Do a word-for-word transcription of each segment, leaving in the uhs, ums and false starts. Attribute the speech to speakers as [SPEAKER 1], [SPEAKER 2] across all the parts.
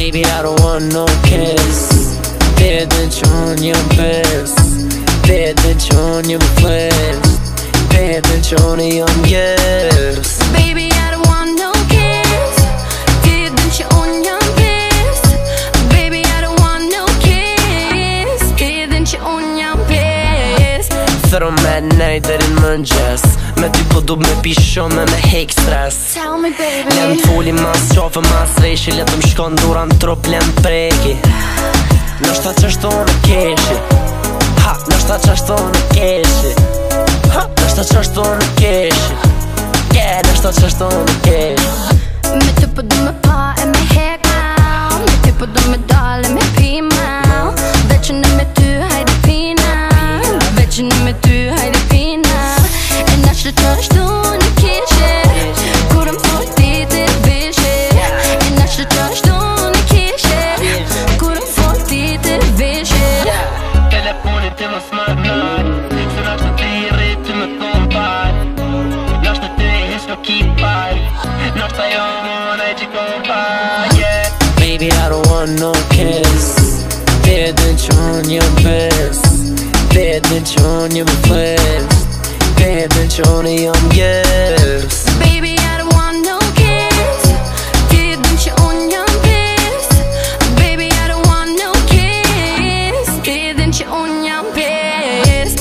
[SPEAKER 1] Baby, I don't want no kiss. Vedem që unë jam pes. Vedem që unë jam flesh. Vedem që unë jam yes.
[SPEAKER 2] Baby, I don't want no kiss. Vedem që unë jam pes. Baby, I don't want no kiss. Vedem që unë jam pes.
[SPEAKER 1] Thërë me nej deri në mëngjes. Me ty po du me pi shumë me hek stres.
[SPEAKER 2] Tell me baby.
[SPEAKER 1] Lem t'foli mas qafe mas reshi. Letëm shkon dura në trup lem preki. Nështë ta qështu në keshi. Ha, nështë ta qështu në keshi. Ha, nështë ta qështu në keshi. Yeah, nështë ta qështu në keshi.
[SPEAKER 2] Me ty po du me pa e me hek now. Me ty po du me dal e me pi mau. Veqën e me ty hajde pina. Veqën e me ty hajde pina. E nështë të qështu në keshi. Kur më fort ti të vishe. E nështë të qështu në keshi. Kur më fort ti të vishe.
[SPEAKER 3] Telefonit të më smartnar. Se nështë të i rrit të më kompar. Nështë të i hish nuk i par. Nështë ajo më e që kompar.
[SPEAKER 1] Baby, I don't want no kiss. Vedem që unë jam pes. Vedem që unë jam flesh. Vedem që unë jam yes.
[SPEAKER 2] Baby, I don't want no kiss. Vedem që unë jam pes. Baby, I don't want no kiss. Vedem që unë jam pes.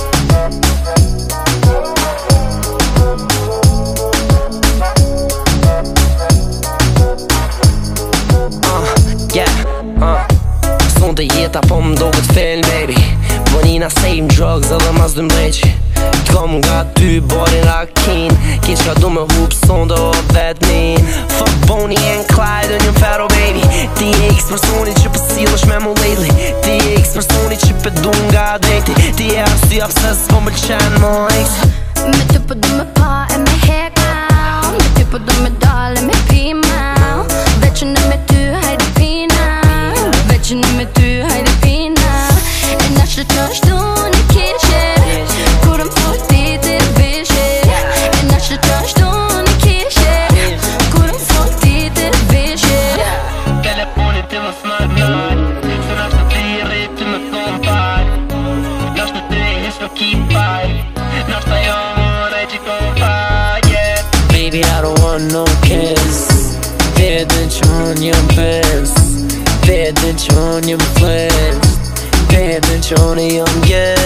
[SPEAKER 1] Uh, yeah, uh Son të jeta po më do këtë film, baby. Bonina same drugs edhe mas dë mbreqi. T'kom nga ty borin rakin. Ki qka du me hup son do vet min. Fuck Bonnie and Clyde në një fero, baby. Ti e x personi që pësil është me mu lately. Ti e x personi që pe du nga drejti. Ti e arsya pse s'po më qenë mo ex.
[SPEAKER 2] Me ty po du me pa e me hek now. Me ty po du me dal e me pi mau. Veqën e me ty hajde pina. Veqën e me ty hajde pina. E nështë të qështu në kishe. Kur më fort ti të vishe. E nështë të qështu në kishe. Kur më fort ti të vishe.
[SPEAKER 3] Telefonit të më smartnar. Se nështë të i rrit të më kompar. Nështë të i hish nuk i par. Nështë ajo më e që kompar.
[SPEAKER 1] Baby, I don't want no kiss. Vedem që unë jam pes. Vedem që unë jam flesh. Vedem që unë jam yes.